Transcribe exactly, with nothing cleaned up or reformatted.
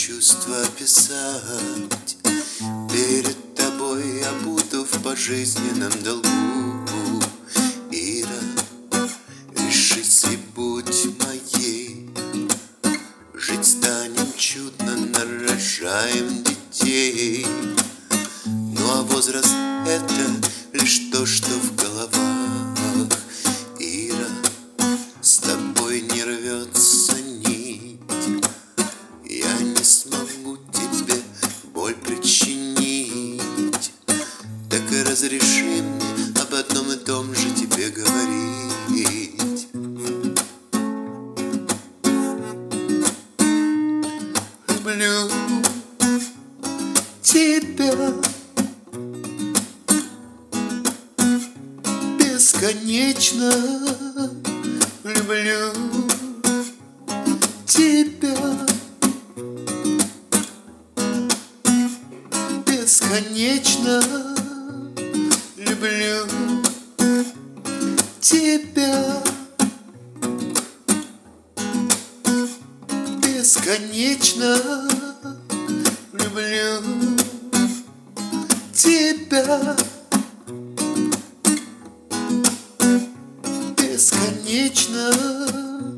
чувства описать. Перед тобой я буду в пожизненном долгу. Ира, решись и будь моей. Жить станем чудно, нарожаем детей. Ну а возраст — это лишь то, что в головах. Ира, с тобой не рвется нить. Я не смогу тебе боль причинить. Так и разреши мне об одном и том же тебе говорить. Люблю тебя бесконечно. Люблю тебя бесконечно. Люблю тебя бесконечно. Люблю тебя бесконечно.